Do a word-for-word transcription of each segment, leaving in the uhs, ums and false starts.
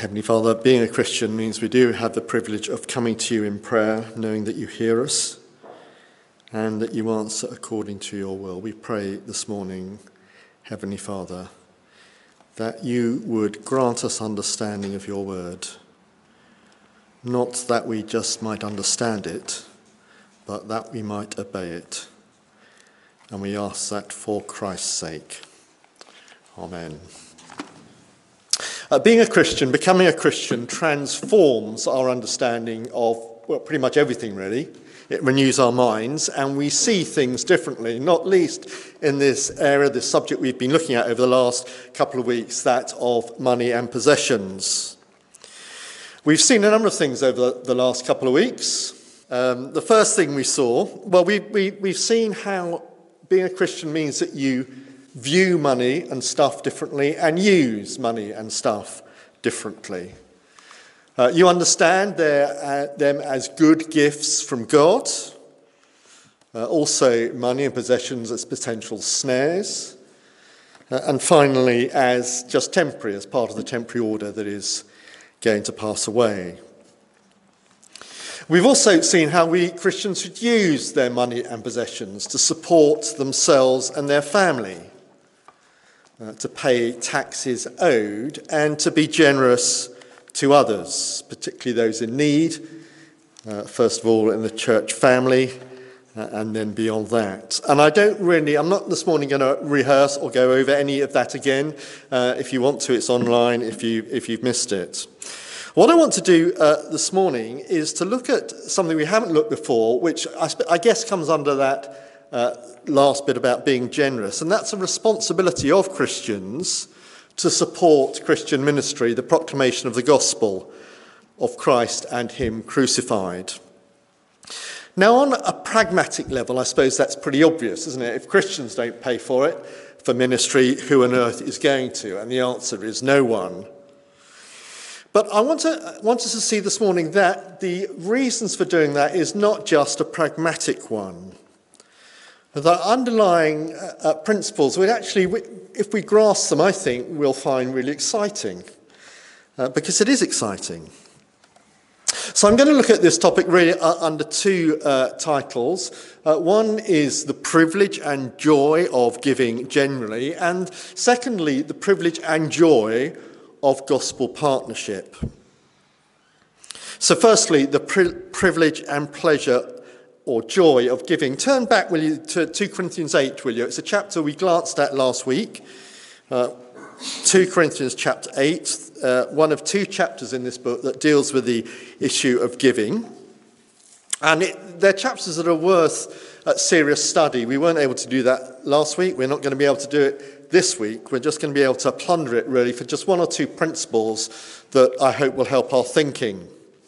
Heavenly Father, being a Christian means we do have the privilege of coming to you in prayer, knowing that you hear us and that you answer according to your will. We pray this morning, Heavenly Father, that you would grant us understanding of your word, not that we just might understand it, but that we might obey it. And we ask that for Christ's sake. Amen. Uh, being a Christian, becoming a Christian, transforms our understanding of, well, pretty much everything, really. It renews our minds, and we see things differently, not least in this area, this subject we've been looking at over the last couple of weeks, that of money and possessions. We've seen a number of things over the last couple of weeks. Um, the first thing we saw, well, we, we, we've seen how being a Christian means that you view money and stuff differently and use money and stuff differently. Uh, you understand uh, them as good gifts from God, uh, also money and possessions as potential snares, uh, and finally as just temporary, as part of the temporary order that is going to pass away. We've also seen how we Christians should use their money and possessions to support themselves and their family, uh, to pay taxes owed, and to be generous to others, particularly those in need, uh, first of all in the church family, uh, and then beyond that. And I don't really, I'm not this morning going to rehearse or go over any of that again. Uh, if you want to, it's online if, you, if you've missed it. What I want to do uh, this morning is to look at something we haven't looked before, which I, sp- I guess comes under that uh, last bit about being generous, and that's a responsibility of Christians to support Christian ministry, the proclamation of the gospel of Christ and him crucified. Now, on a pragmatic level, I suppose that's pretty obvious, isn't it? If Christians don't pay for it, for ministry, who on earth is going to? And the answer is no one. But I want to want us to see this morning that the reasons for doing that is not just a pragmatic one. The underlying uh, principles, we actually, if we grasp them, I think we'll find really exciting, uh, because it is exciting. So I'm going to look at this topic really uh, under two uh, titles. Uh, one is the privilege and joy of giving generally, and secondly, the privilege and joy of gospel partnership. So firstly, the pri- privilege and pleasure or joy of giving. Turn back, will you, to two Corinthians eight, will you? It's a chapter we glanced at last week. Uh, two Corinthians chapter eight, uh, one of two chapters in this book that deals with the issue of giving. And it, they're chapters that are worth uh, serious study. We weren't able to do that last week. We're not going to be able to do it this week. We're just going to be able to plunder it really for just one or two principles that I hope will help our thinking.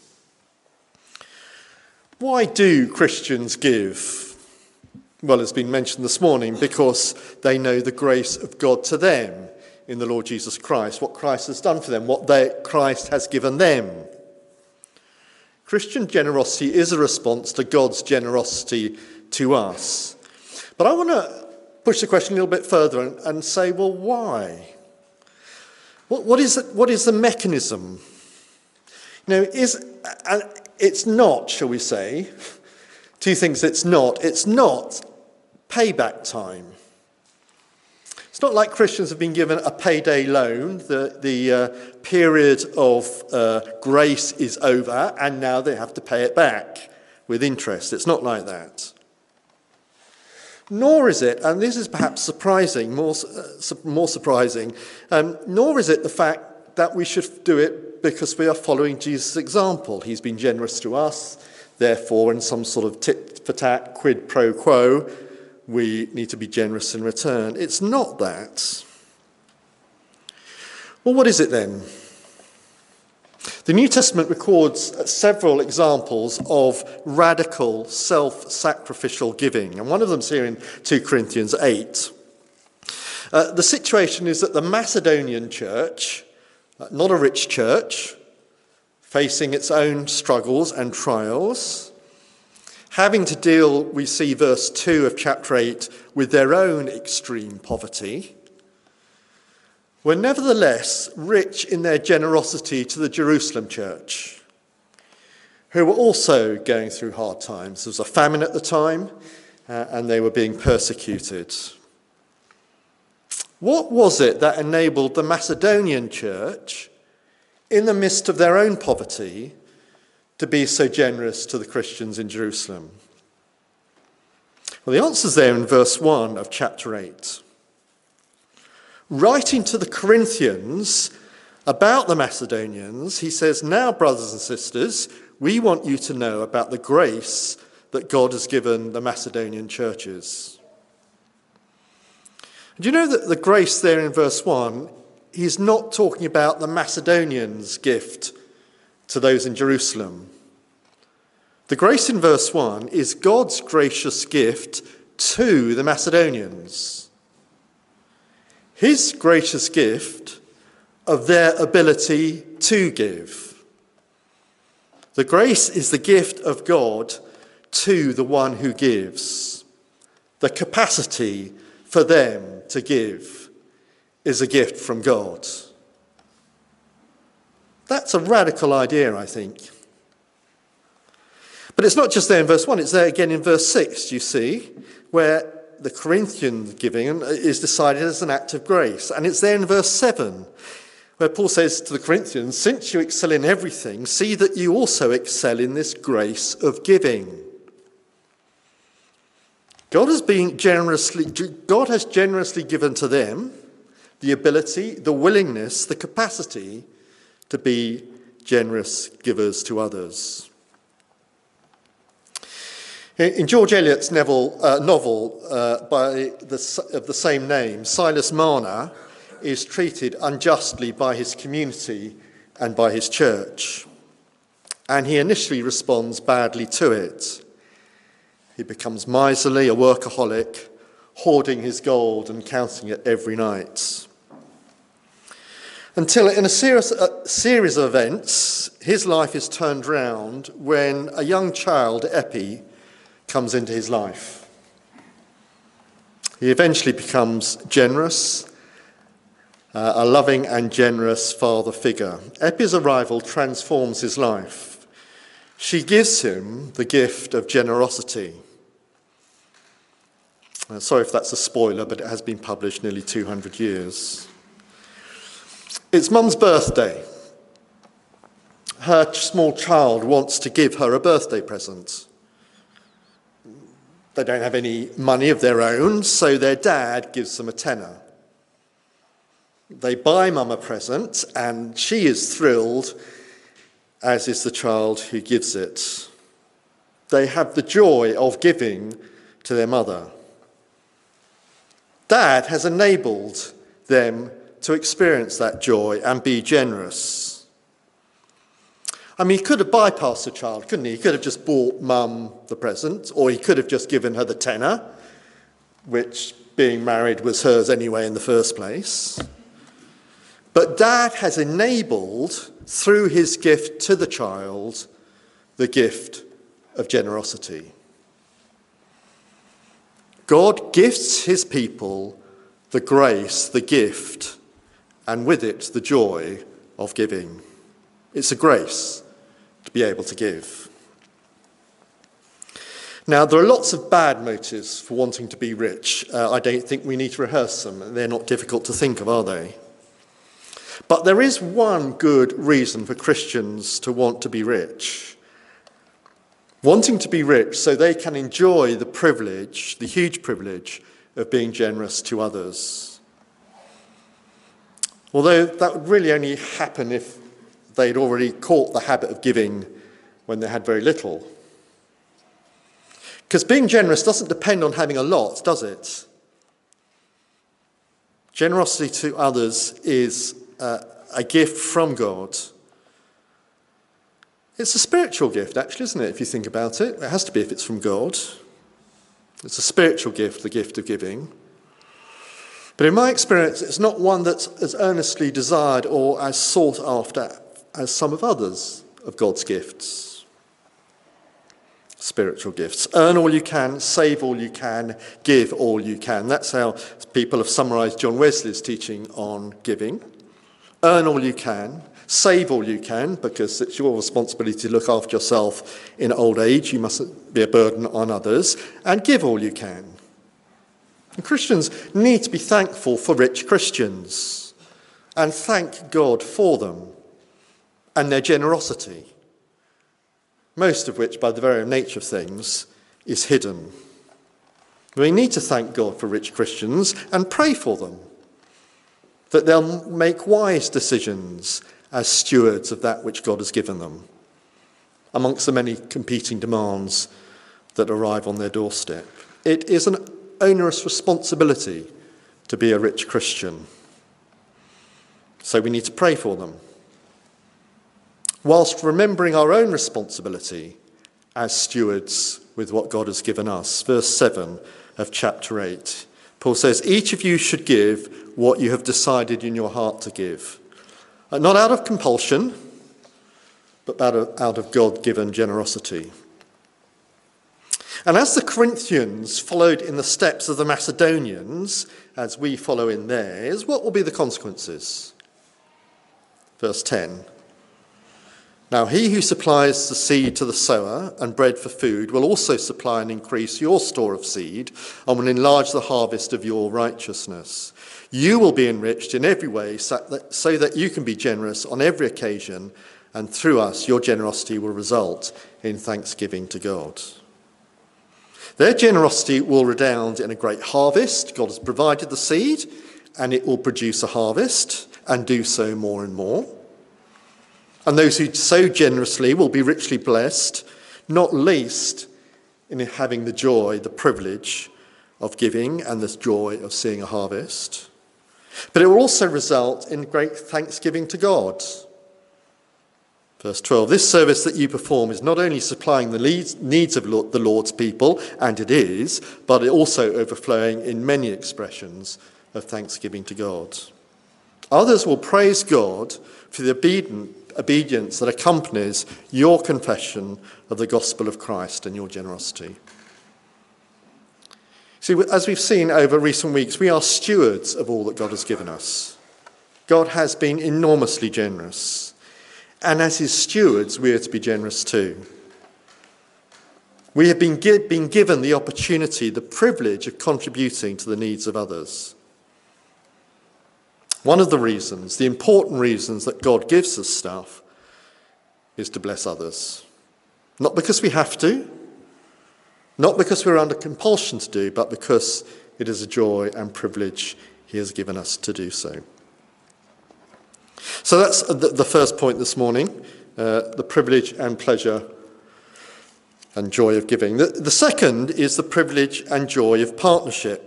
Why do Christians give? Well, it's been mentioned this morning, because they know the grace of God to them in the Lord Jesus Christ, what Christ has done for them, what they, Christ has given them. Christian generosity is a response to God's generosity to us. But I want to push the question a little bit further and, and say, well, why? What, what is it, what is the mechanism? You know, is uh, it's not, shall we say, two things it's not. It's not payback time. It's not like Christians have been given a payday loan. The, the uh, period of uh, grace is over and now they have to pay it back with interest. It's not like that. Nor is it, and this is perhaps surprising, more, uh, more surprising, um, nor is it the fact that we should do it because we are following Jesus' example. He's been generous to us, therefore, in some sort of tit-for-tat, quid pro quo, we need to be generous in return. It's not that. Well, what is it then? The New Testament records several examples of radical self-sacrificial giving, and one of them's here in two Corinthians eight. Uh, the situation is that the Macedonian church, uh, not a rich church, facing its own struggles and trials, having to deal, we see verse two of chapter eight, with their own extreme poverty, were nevertheless rich in their generosity to the Jerusalem church, who were also going through hard times. There was a famine at the time, uh, and they were being persecuted. What was it that enabled the Macedonian church, in the midst of their own poverty, to be so generous to the Christians in Jerusalem? Well, the answer's there in verse one of chapter eight. Writing to the Corinthians about the Macedonians, he says, "Now, brothers and sisters, we want you to know about the grace that God has given the Macedonian churches." Do you know that the grace there in verse one, he's not talking about the Macedonians' gift to those in Jerusalem. The grace in verse one is God's gracious gift to the Macedonians. His gracious gift of their ability to give. The grace is the gift of God to the one who gives. The capacity for them to give is a gift from God. That's a radical idea, I think. But it's not just there in verse one, it's there again in verse six, you see, where the Corinthian giving is decided as an act of grace. And it's there in verse seven, where Paul says to the Corinthians, "Since you excel in everything, see that you also excel in this grace of giving." God has been generously, God has generously given to them the ability, the willingness, the capacity to be generous givers to others. In George Eliot's novel, uh, novel uh, by the, of the same name, Silas Marner is treated unjustly by his community and by his church. And he initially responds badly to it. He becomes miserly, a workaholic, hoarding his gold and counting it every night. Until in a series, a series of events, his life is turned round when a young child, Epi, comes into his life. He eventually becomes generous, uh, a loving and generous father figure. Epi's arrival transforms his life. She gives him the gift of generosity. Uh, sorry if that's a spoiler, but it has been published nearly two hundred years. It's Mum's birthday. Her small child wants to give her a birthday present. They don't have any money of their own, so their dad gives them a tenner. They buy Mum a present, and she is thrilled, as is the child who gives it. They have the joy of giving to their mother. Dad has enabled them to experience that joy and be generous. I mean, he could have bypassed the child, couldn't he? He could have just bought Mum the present, or he could have just given her the tenner, which, being married, was hers anyway in the first place. But Dad has enabled, through his gift to the child, the gift of generosity. God gifts his people the grace, the gift, and with it the joy of giving. It's a grace to be able to give. Now, there are lots of bad motives for wanting to be rich. Uh, I don't think we need to rehearse them. They're not difficult to think of, are they? But there is one good reason for Christians to want to be rich. Wanting to be rich so they can enjoy the privilege, the huge privilege, of being generous to others. Although that would really only happen if they'd already caught the habit of giving when they had very little. Because being generous doesn't depend on having a lot, does it? Generosity to others is uh, a gift from God. It's a spiritual gift, actually, isn't it, if you think about it? It has to be if it's from God. It's a spiritual gift, the gift of giving. But in my experience, it's not one that's as earnestly desired or as sought after as some of others of God's gifts. spiritual gifts. Earn all you can, save all you can, give all you can. That's how people have summarised John Wesley's teaching on giving. Earn all you can, save all you can, because it's your responsibility to look after yourself in old age. You mustn't be a burden on others. And give all you can. And Christians need to be thankful for rich Christians and thank God for them and their generosity, most of which, by the very nature of things, is hidden. We need to thank God for rich Christians and pray for them, that they'll make wise decisions as stewards of that which God has given them, amongst the many competing demands that arrive on their doorstep. It is an onerous responsibility to be a rich Christian, so we need to pray for them, whilst remembering our own responsibility as stewards with what God has given us. Verse seven of chapter eight, Paul says, each of you should give what you have decided in your heart to give, not out of compulsion, but out of, out of God-given generosity. And as the Corinthians followed in the steps of the Macedonians, as we follow in theirs, what will be the consequences? Verse ten. Now he who supplies the seed to the sower and bread for food will also supply and increase your store of seed and will enlarge the harvest of your righteousness. You will be enriched in every way so that, so that you can be generous on every occasion, and through us your generosity will result in thanksgiving to God. Their generosity will redound in a great harvest. God has provided the seed and it will produce a harvest and do so more and more. And those who sow generously will be richly blessed, not least in having the joy, the privilege of giving and the joy of seeing a harvest. But it will also result in great thanksgiving to God. Verse twelve, this service that you perform is not only supplying the needs of the Lord's people, and it is, but it also overflowing in many expressions of thanksgiving to God. Others will praise God for the obedient obedience that accompanies your confession of the gospel of Christ and your generosity. See, as we've seen over recent weeks, we are stewards of all that God has given us. God has been enormously generous. And as his stewards, we are to be generous too. We have been, gi- been given the opportunity, the privilege of contributing to the needs of others. One of the reasons, the important reasons that God gives us stuff is to bless others. Not because we have to, not because we're under compulsion to do, but because it is a joy and privilege he has given us to do so. So that's the first point this morning, uh, the privilege and pleasure and joy of giving. The, the second is the privilege and joy of partnership.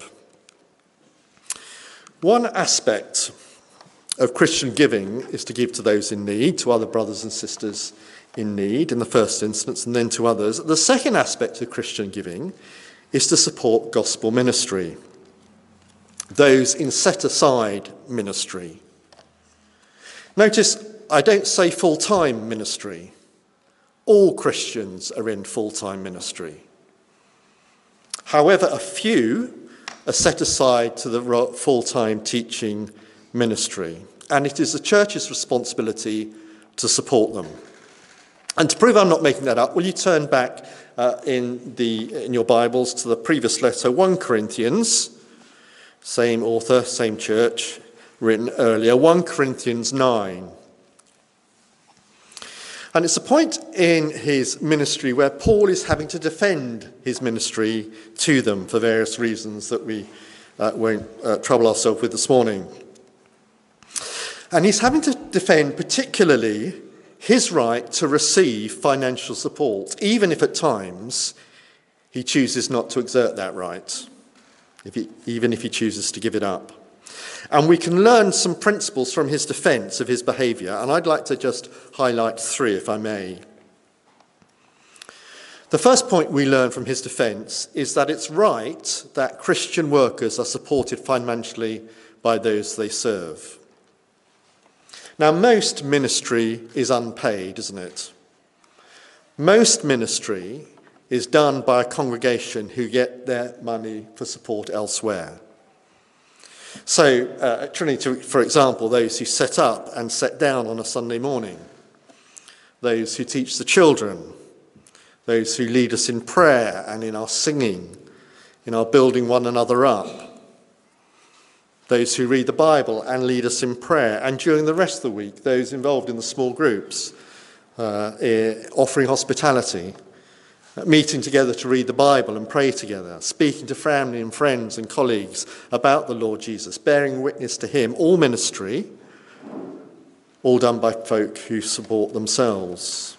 One aspect of Christian giving is to give to those in need, to other brothers and sisters in need in the first instance, and then to others. The second aspect of Christian giving is to support gospel ministry, those in set-aside ministry. Notice, I don't say full-time ministry. All Christians are in full-time ministry. However, a few are set aside to the full-time teaching ministry, and it is the church's responsibility to support them. And to prove I'm not making that up, will you turn back uh, in the in your Bibles to the previous letter, First Corinthians, same author, same church, written earlier, First Corinthians nine. And it's a point in his ministry where Paul is having to defend his ministry to them for various reasons that we uh, won't uh, trouble ourselves with this morning. And he's having to defend particularly his right to receive financial support, even if at times he chooses not to exert that right, if he, even if he chooses to give it up. And we can learn some principles from his defence of his behaviour, and I'd like to just highlight three, if I may. The first point we learn from his defence is that it's right that Christian workers are supported financially by those they serve. Now, most ministry is unpaid, isn't it? Most ministry is done by a congregation who get their money for support elsewhere. So uh, at Trinity, for example, those who set up and set down on a Sunday morning, those who teach the children, those who lead us in prayer and in our singing, in our building one another up, those who read the Bible and lead us in prayer, and during the rest of the week, those involved in the small groups, uh, offering hospitality, meeting together to read the Bible and pray together, speaking to family and friends and colleagues about the Lord Jesus, bearing witness to him, all ministry, all done by folk who support themselves.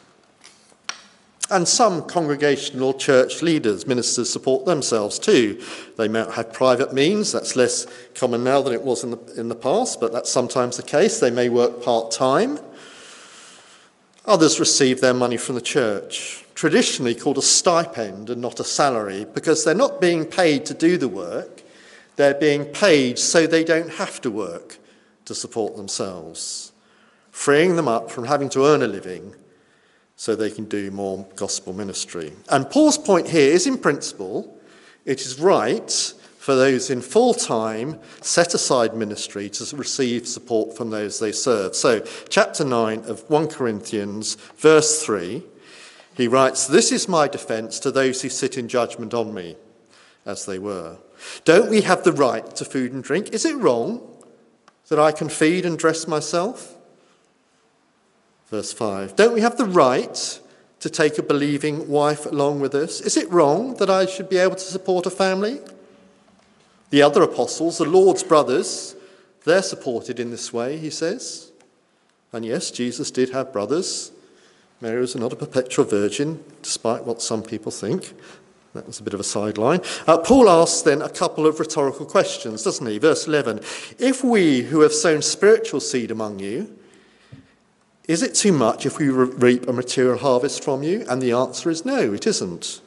And some congregational church leaders, ministers, support themselves too. They might have private means. That's less common now than it was in the, in the past, but that's sometimes the case. They may work part-time. Others receive their money from the church, traditionally called a stipend and not a salary, because they're not being paid to do the work. They're being paid so they don't have to work to support themselves, freeing them up from having to earn a living so they can do more gospel ministry. And Paul's point here is, in principle, it is right for those in full-time, set-aside ministry to receive support from those they serve. So, chapter nine of First Corinthians, verse three, he writes, "This is my defence to those who sit in judgment on me, as they were. Don't we have the right to food and drink? Is it wrong that I can feed and dress myself?" Verse five, "Don't we have the right to take a believing wife along with us? Is it wrong that I should be able to support a family?" The other apostles, the Lord's brothers, they're supported in this way, he says. And yes, Jesus did have brothers. Mary was not a perpetual virgin, despite what some people think. That was a bit of a sideline. Uh, Paul asks then a couple of rhetorical questions, doesn't he? Verse eleven, "If we who have sown spiritual seed among you, is it too much if we reap a material harvest from you?" And the answer is no, it isn't.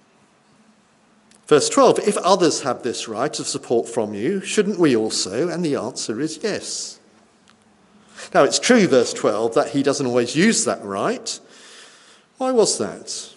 Verse twelve, "If others have this right of support from you, shouldn't we also?" And the answer is yes. Now it's true, verse twelve, that he doesn't always use that right. Why was that?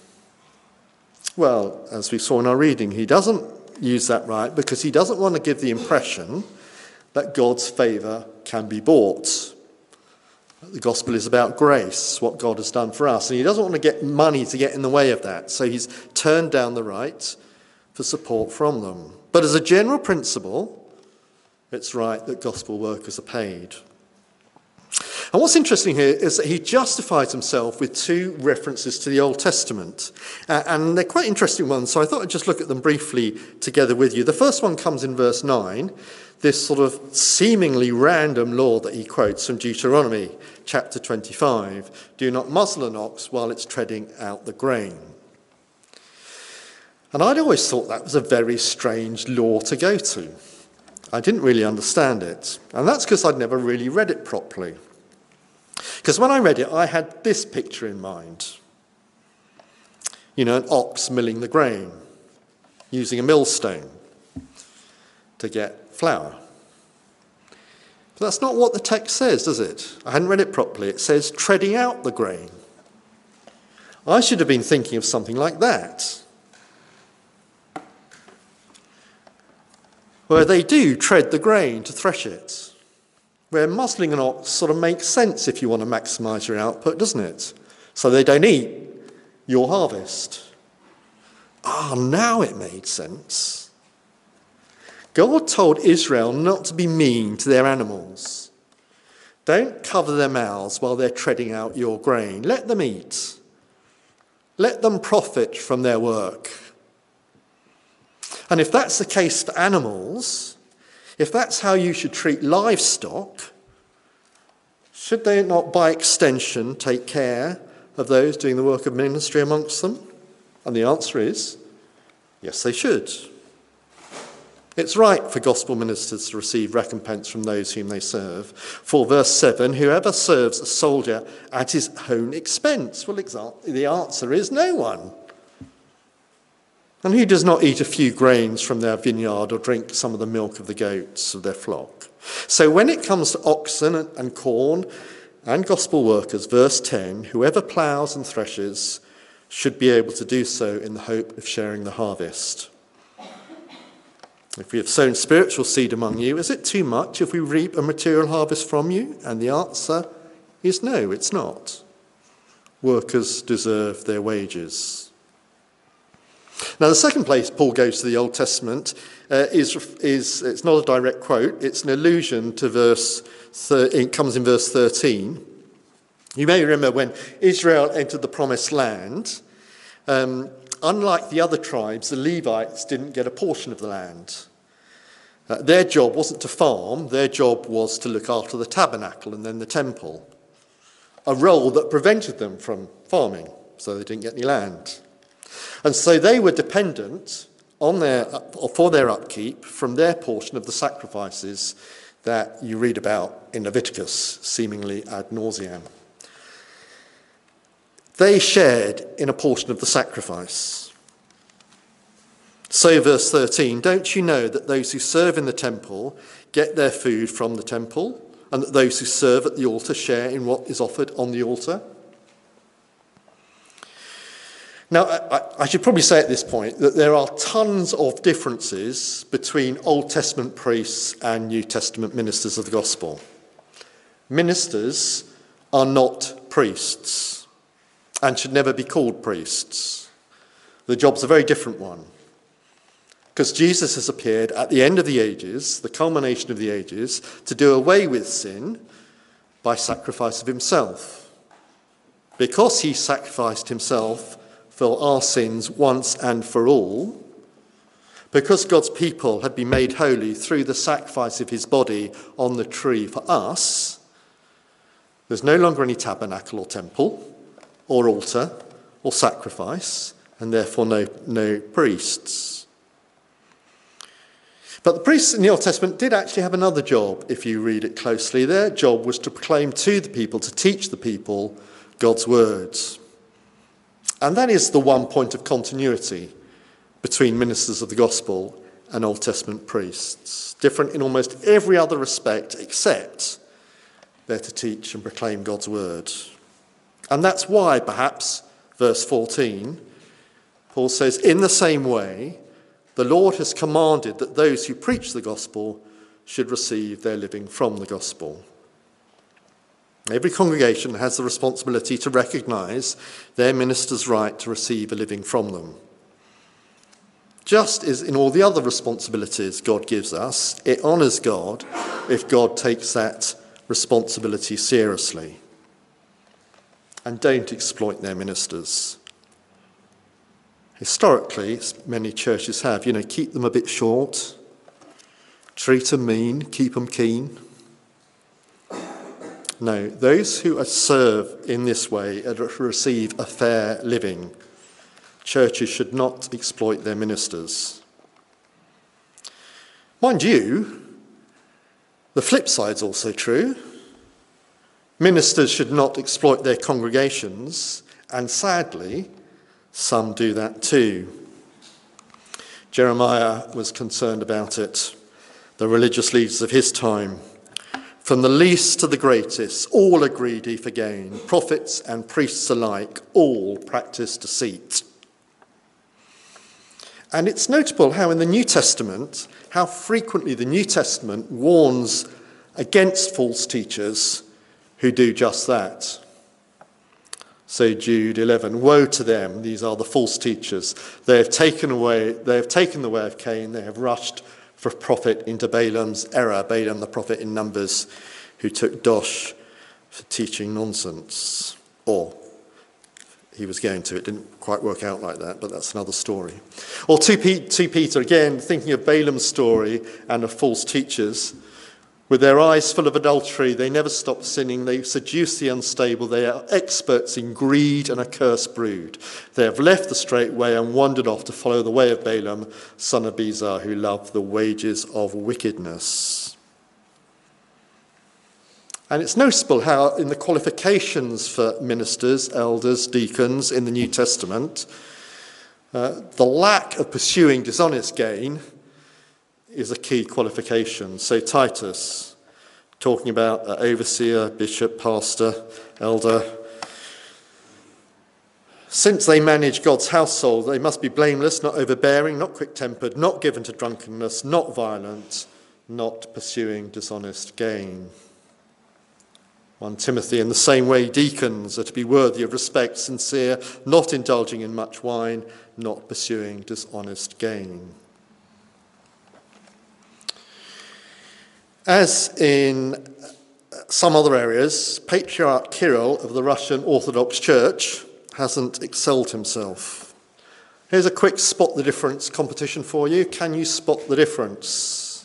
Well, as we saw in our reading, he doesn't use that right because he doesn't want to give the impression that God's favour can be bought. The gospel is about grace, what God has done for us, and he doesn't want to get money to get in the way of that, so he's turned down the right for support from them. But as a general principle, it's right that gospel workers are paid. And what's interesting here is that he justifies himself with two references to the Old Testament. Uh, and they're quite interesting ones, so I thought I'd just look at them briefly together with you. The first one comes in verse nine, this sort of seemingly random law that he quotes from Deuteronomy chapter twenty-five. "Do not muzzle an ox while it's treading out the grain." And I'd always thought that was a very strange law to go to. I didn't really understand it. And that's because I'd never really read it properly. Because when I read it, I had this picture in mind. You know, an ox milling the grain, using a millstone to get flour. But that's not what the text says, does it? I hadn't read it properly. It says treading out the grain. I should have been thinking of something like that, where they do tread the grain to thresh it, where muzzling an ox sort of makes sense if you want to maximise your output, doesn't it? So they don't eat your harvest. Ah, now it made sense. God told Israel not to be mean to their animals. Don't cover their mouths while they're treading out your grain. Let them eat. Let them profit from their work. And if that's the case for animals, if that's how you should treat livestock, should they not by extension take care of those doing the work of ministry amongst them? And the answer is, yes, they should. It's right for gospel ministers to receive recompense from those whom they serve. For verse seven, "Whoever serves a soldier at his own expense." Well, the answer is no one. And who does not eat a few grains from their vineyard or drink some of the milk of the goats of their flock? So when it comes to oxen and corn and gospel workers, verse ten, "Whoever ploughs and threshes should be able to do so in the hope of sharing the harvest. If we have sown spiritual seed among you, is it too much if we reap a material harvest from you? And the answer is no, it's not. Workers deserve their wages. Now, the second place Paul goes to the Old Testament uh, is, is, it's not a direct quote, it's an allusion to verse, thir- it comes in verse thirteen. You may remember when Israel entered the promised land, um, unlike the other tribes, the Levites didn't get a portion of the land. Uh, their job wasn't to farm, their job was to look after the tabernacle and then the temple, a role that prevented them from farming, so they didn't get any land. And so they were dependent on their, for their upkeep from their portion of the sacrifices that you read about in Leviticus, seemingly ad nauseam. They shared in a portion of the sacrifice. So verse thirteen, don't you know that those who serve in the temple get their food from the temple, and that those who serve at the altar share in what is offered on the altar? Now, I, I should probably say at this point that there are tons of differences between Old Testament priests and New Testament ministers of the gospel. Ministers are not priests and should never be called priests. The job's a very different one, because Jesus has appeared at the end of the ages, the culmination of the ages, to do away with sin by sacrifice of himself. Because he sacrificed himself for our sins once and for all, because God's people had been made holy through the sacrifice of his body on the tree for us, there's no longer any tabernacle or temple or altar or sacrifice, and therefore no, no priests. But the priests in the Old Testament did actually have another job, if you read it closely. Their job was to proclaim to the people, to teach the people God's words. And that is the one point of continuity between ministers of the gospel and Old Testament priests. Different in almost every other respect except they're to teach and proclaim God's word. And that's why, perhaps, verse fourteen, Paul says, in the same way, the Lord has commanded that those who preach the gospel should receive their living from the gospel. Every congregation has the responsibility to recognise their minister's right to receive a living from them. Just as in all the other responsibilities God gives us, it honours God if God takes that responsibility seriously. And don't exploit their ministers. Historically, many churches have, you know, keep them a bit short, treat them mean, keep them keen. No, those who serve in this way receive a fair living. Churches should not exploit their ministers. Mind you, the flip side's also true. Ministers should not exploit their congregations, and sadly, some do that too. Jeremiah was concerned about it. The religious leaders of his time, from the least to the greatest, all are greedy for gain. Prophets and priests alike, all practice deceit. And it's notable how in the New Testament, how frequently the New Testament warns against false teachers who do just that. So Jude eleven, woe to them, these are the false teachers. They have taken away, they have taken the way of Cain, they have rushed for profit into Balaam's error, Balaam the prophet in Numbers, who took dosh for teaching nonsense. Or he was going to, it didn't quite work out like that, but that's another story. Or two Peter, again, thinking of Balaam's story and of false teachers. With their eyes full of adultery, they never stop sinning. They seduce the unstable. They are experts in greed and a cursed brood. They have left the straight way and wandered off to follow the way of Balaam, son of Bezer, who loved the wages of wickedness. And it's noticeable how in the qualifications for ministers, elders, deacons in the New Testament, uh, the lack of pursuing dishonest gain is a key qualification. So Titus, talking about uh, overseer, bishop, pastor, elder, Since they manage God's household, they must be blameless, not overbearing, not quick-tempered, not given to drunkenness, not violent, not pursuing dishonest gain. First Timothy, in the same way, deacons are to be worthy of respect, sincere, not indulging in much wine, not pursuing dishonest gain. As in some other areas, Patriarch Kirill of the Russian Orthodox Church hasn't excelled himself. Here's a quick spot the difference competition for you. Can you spot the difference?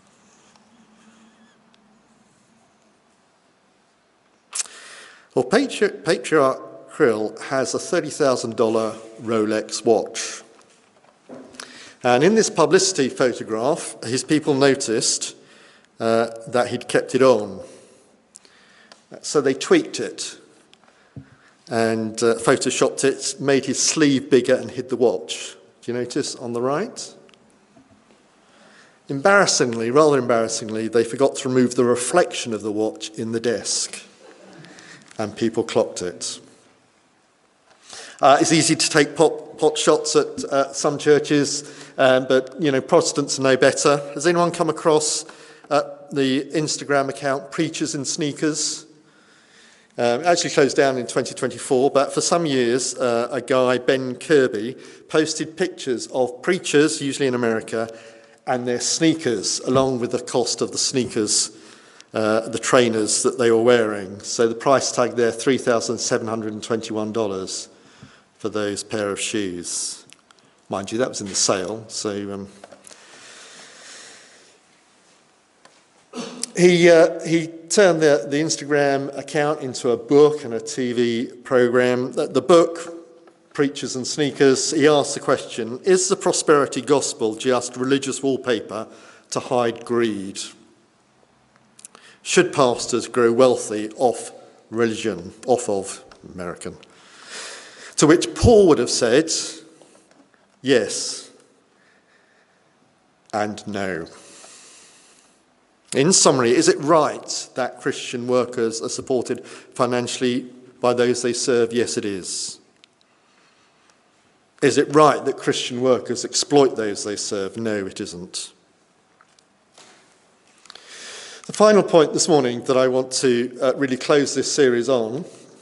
Well, Patriarch, Patriarch Kirill has a thirty thousand dollars Rolex watch. And in this publicity photograph, his people noticed uh, that he'd kept it on. So they tweaked it and uh, photoshopped it, made his sleeve bigger and hid the watch. Do you notice on the right? Embarrassingly, rather embarrassingly, they forgot to remove the reflection of the watch in the desk, and people clocked it. Uh, it's easy to take pot, pot shots at uh, some churches, um, but, you know, Protestants know better. Has anyone come across uh, the Instagram account Preachers in Sneakers? Um, it actually closed down in twenty twenty-four, but for some years, uh, a guy, Ben Kirby, posted pictures of preachers, usually in America, and their sneakers, along with the cost of the sneakers, uh, the trainers that they were wearing. So the price tag there, three thousand seven hundred twenty-one dollars for those pair of shoes. Mind you, that was in the sale, so... Um, He uh, he turned the, the Instagram account into a book and a T V program. The, the book, Preachers and Sneakers, he asked the question, is the prosperity gospel just religious wallpaper to hide greed? Should pastors grow wealthy off religion, off of American? To which Paul would have said, yes and no. In summary, is it right that Christian workers are supported financially by those they serve? Yes, it is. Is it right that Christian workers exploit those they serve? No, it isn't. The final point this morning that I want to uh, really close this series on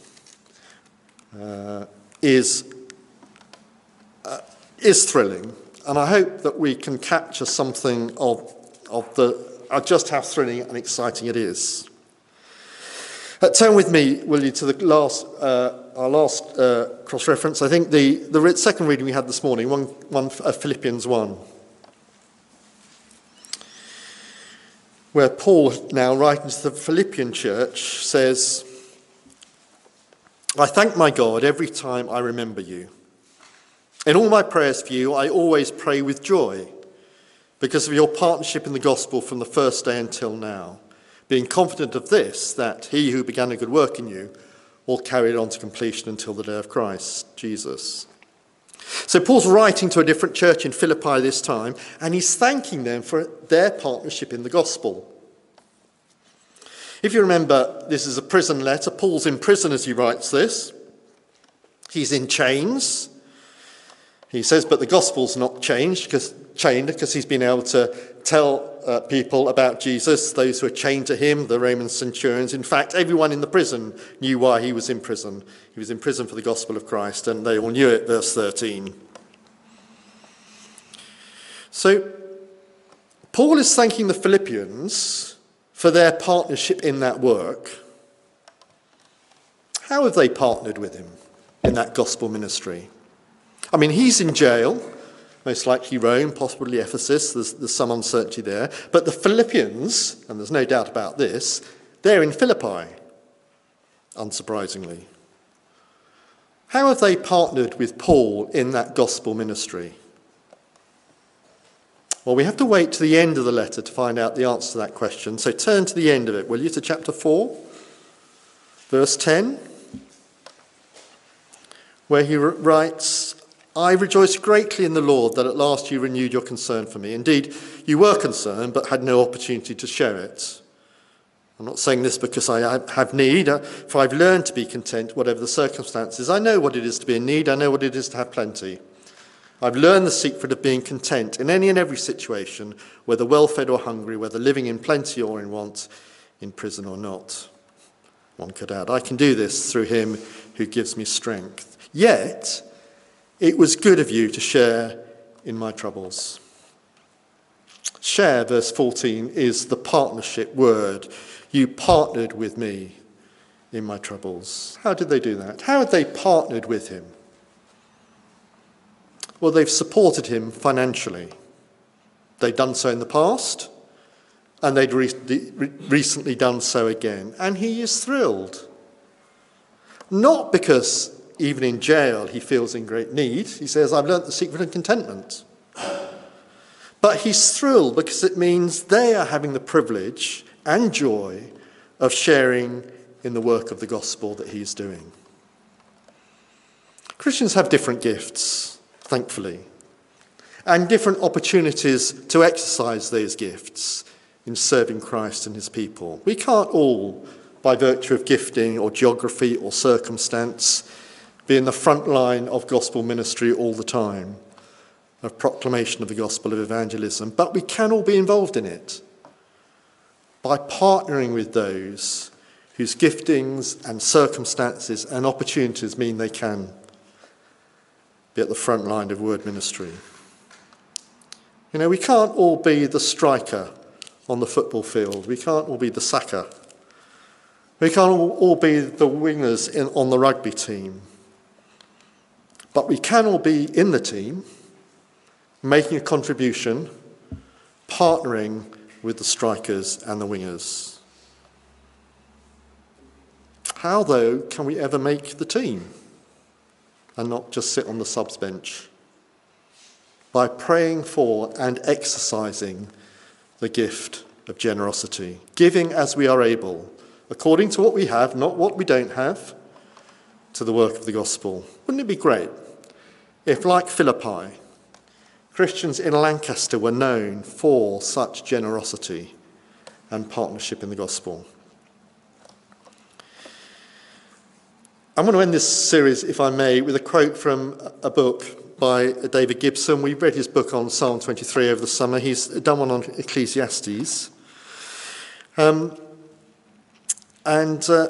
uh, is, uh, is thrilling, and I hope that we can capture something of, of the Uh, just how thrilling and exciting it is. Uh, turn with me, will you, to the last, uh, our last uh, cross-reference. I think the, the second reading we had this morning, one, one uh, Philippians one, where Paul, now writing to the Philippian church, says, I thank my God every time I remember you. In all my prayers for you, I always pray with joy, because of your partnership in the gospel from the first day until now, being confident of this, that he who began a good work in you will carry it on to completion until the day of Christ, Jesus. So Paul's writing to a different church in Philippi this time, and he's thanking them for their partnership in the gospel. If you remember, this is a prison letter. Paul's in prison as he writes this. He's in chains. He says, but the gospel's not changed because chained because he's been able to tell uh, people about Jesus, those who are chained to him, the Roman centurions. In fact, everyone in the prison knew why he was in prison. He was in prison for the gospel of Christ, and they all knew it, verse thirteen. So, Paul is thanking the Philippians for their partnership in that work. How have they partnered with him in that gospel ministry? I mean, he's in jail, most likely Rome, possibly Ephesus. There's, there's some uncertainty there. But the Philippians, and there's no doubt about this, they're in Philippi, unsurprisingly. How have they partnered with Paul in that gospel ministry? Well, we have to wait to the end of the letter to find out the answer to that question. So turn to the end of it, will you, to chapter four, verse ten, where he writes, I rejoice greatly in the Lord that at last you renewed your concern for me. Indeed, you were concerned, but had no opportunity to show it. I'm not saying this because I have need, for I've learned to be content, whatever the circumstances. I know what it is to be in need. I know what it is to have plenty. I've learned the secret of being content in any and every situation, whether well-fed or hungry, whether living in plenty or in want, in prison or not. One could add, I can do this through him who gives me strength. Yet, it was good of you to share in my troubles. Share, verse fourteen, is the partnership word. You partnered with me in my troubles. How did they do that? How had they partnered with him? Well, they've supported him financially. They've done so in the past, and they'd re- re- recently done so again. And he is thrilled. Not because even in jail he feels in great need. He says, I've learnt the secret of contentment. But he's thrilled because it means they are having the privilege and joy of sharing in the work of the gospel that he's doing. Christians have different gifts, thankfully, and different opportunities to exercise those gifts in serving Christ and his people. We can't all, by virtue of gifting or geography or circumstance, be in the front line of gospel ministry all the time, of proclamation of the gospel, of evangelism, but we can all be involved in it by partnering with those whose giftings and circumstances and opportunities mean they can be at the front line of word ministry. You know, we can't all be the striker on the football field. We can't all be the sacker. We can't all, all be the wingers in, on the rugby team. But we can all be in the team, making a contribution, partnering with the strikers and the wingers. How, though, can we ever make the team and not just sit on the subs bench? By praying for and exercising the gift of generosity, giving as we are able, according to what we have, not what we don't have, to the work of the gospel. Wouldn't it be great if, like Philippi, Christians in Lancaster were known for such generosity and partnership in the gospel? I'm going to end this series, if I may, with a quote from a book by David Gibson. We read his book on Psalm twenty-three over the summer. He's done one on Ecclesiastes. Um, and uh,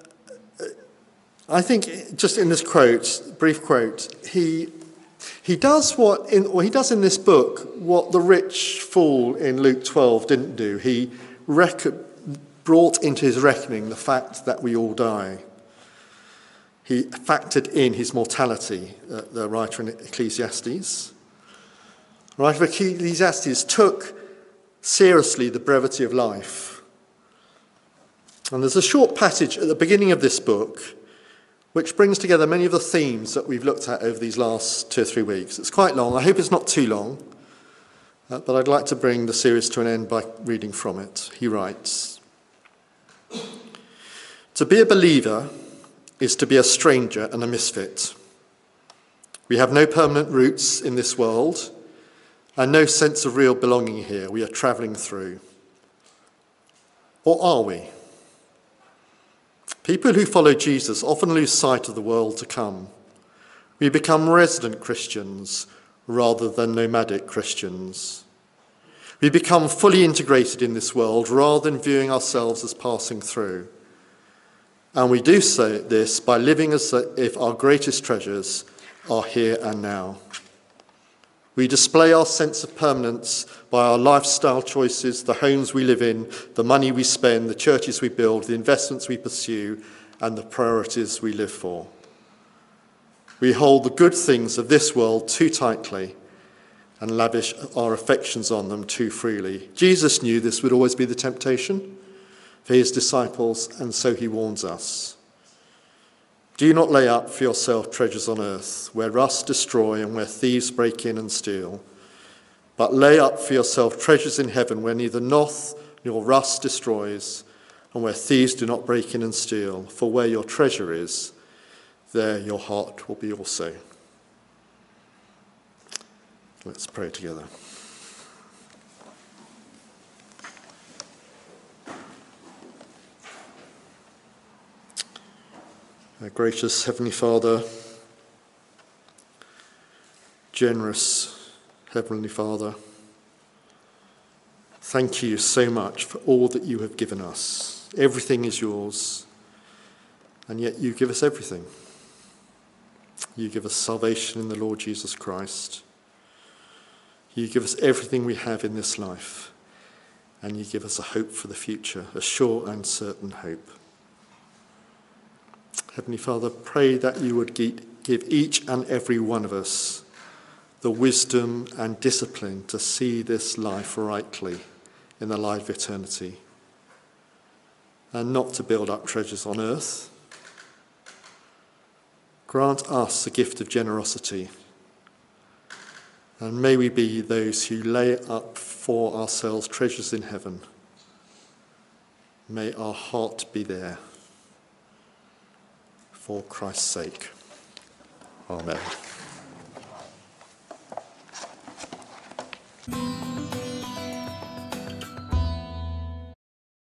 I think just in this quote, brief quote, he he does what in or he does in this book what the rich fool in Luke twelve didn't do. He rec- brought into his reckoning the fact that we all die. He factored in his mortality, uh, the writer in Ecclesiastes. The writer of Ecclesiastes took seriously the brevity of life. And there's a short passage at the beginning of this book which brings together many of the themes that we've looked at over these last two or three weeks. It's quite long. I hope it's not too long. Uh, but I'd like to bring the series to an end by reading from it. He writes, "To be a believer is to be a stranger and a misfit. We have no permanent roots in this world and no sense of real belonging here. We are travelling through. Or are we? People who follow Jesus often lose sight of the world to come. We become resident Christians rather than nomadic Christians. We become fully integrated in this world rather than viewing ourselves as passing through. And we do so this by living as if our greatest treasures are here and now. We display our sense of permanence by our lifestyle choices, the homes we live in, the money we spend, the churches we build, the investments we pursue, and the priorities we live for. We hold the good things of this world too tightly and lavish our affections on them too freely. Jesus knew this would always be the temptation for his disciples, and so he warns us. Do not lay up for yourself treasures on earth, where rust destroy and where thieves break in and steal, but lay up for yourself treasures in heaven, where neither moth nor rust destroys, and where thieves do not break in and steal. For where your treasure is, there your heart will be also." Let's pray together. Our gracious Heavenly Father, generous Heavenly Father, thank you so much for all that you have given us. Everything is yours, and yet you give us everything. You give us salvation in the Lord Jesus Christ. You give us everything we have in this life, and you give us a hope for the future, a sure and certain hope. Heavenly Father, pray that you would give each and every one of us the wisdom and discipline to see this life rightly in the light of eternity, and not to build up treasures on earth. Grant us the gift of generosity, and may we be those who lay up for ourselves treasures in heaven. May our heart be there. For Christ's sake. Amen.